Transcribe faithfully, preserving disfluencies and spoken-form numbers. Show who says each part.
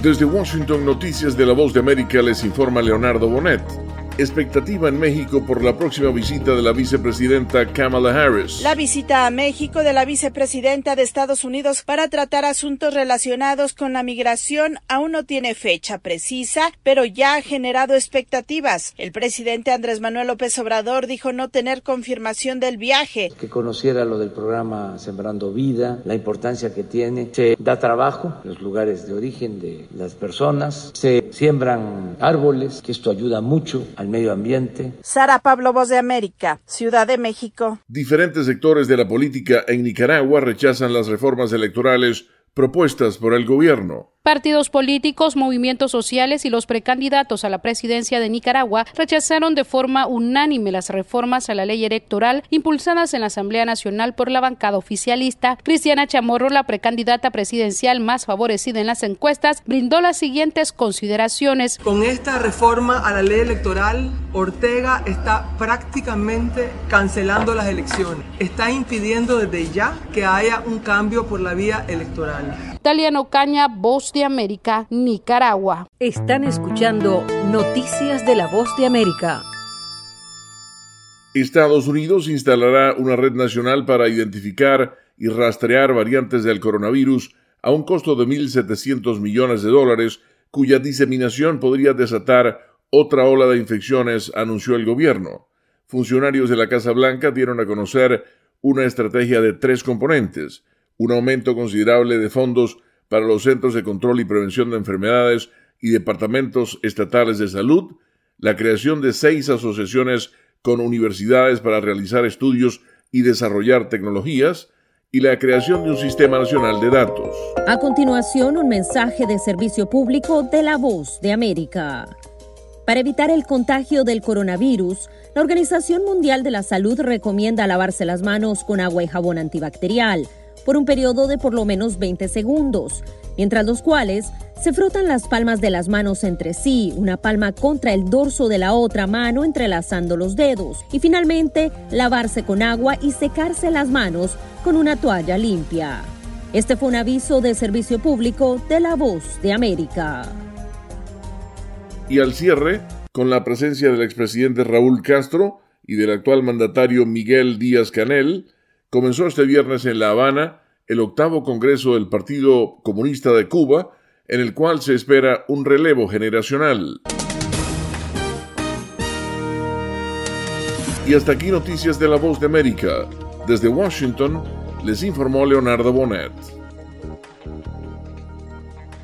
Speaker 1: Desde Washington, Noticias de la Voz de América, les informa Leonardo Bonet. Expectativa en México por la próxima visita de la vicepresidenta Kamala Harris.
Speaker 2: La visita a México de la vicepresidenta de Estados Unidos para tratar asuntos relacionados con la migración aún no tiene fecha precisa, pero ya ha generado expectativas. El presidente Andrés Manuel López Obrador dijo no tener confirmación del viaje.
Speaker 3: Que conociera lo del programa Sembrando Vida, la importancia que tiene. Se da trabajo en los lugares de origen de las personas, se siembran árboles, que esto ayuda mucho al medio ambiente.
Speaker 2: Sara Pablo, Voz de América, Ciudad de México.
Speaker 1: Diferentes sectores de la política en Nicaragua rechazan las reformas electorales propuestas por el gobierno.
Speaker 4: Partidos políticos, movimientos sociales y los precandidatos a la presidencia de Nicaragua rechazaron de forma unánime las reformas a la ley electoral impulsadas en la Asamblea Nacional por la bancada oficialista. Cristiana Chamorro, la precandidata presidencial más favorecida en las encuestas, brindó las siguientes consideraciones.
Speaker 5: Con esta reforma a la ley electoral, Ortega está prácticamente cancelando las elecciones. Está impidiendo desde ya que haya un cambio por la vía electoral.
Speaker 4: Taliano Caña, Voz de América, Nicaragua.
Speaker 6: Están escuchando Noticias de la Voz de América.
Speaker 1: Estados Unidos instalará una red nacional para identificar y rastrear variantes del coronavirus a un costo de mil setecientos millones de dólares, cuya diseminación podría desatar otra ola de infecciones, anunció el gobierno. Funcionarios de la Casa Blanca dieron a conocer una estrategia de tres componentes: un aumento considerable de fondos para los Centros de Control y Prevención de Enfermedades y departamentos estatales de salud, la creación de seis asociaciones con universidades para realizar estudios y desarrollar tecnologías, y la creación de un sistema nacional de datos.
Speaker 6: A continuación, un mensaje de servicio público de la Voz de América. Para evitar el contagio del coronavirus, la Organización Mundial de la Salud recomienda lavarse las manos con agua y jabón antibacterial por un periodo de por lo menos veinte segundos, mientras los cuales se frotan las palmas de las manos entre sí, una palma contra el dorso de la otra mano entrelazando los dedos, y finalmente lavarse con agua y secarse las manos con una toalla limpia. Este fue un aviso de servicio público de la Voz de América.
Speaker 1: Y al cierre, con la presencia del expresidente Raúl Castro y del actual mandatario Miguel Díaz-Canel, comenzó este viernes en La Habana el octavo Congreso del Partido Comunista de Cuba, en el cual se espera un relevo generacional. Y hasta aquí Noticias de la Voz de América. Desde Washington, les informó Leonardo Bonet.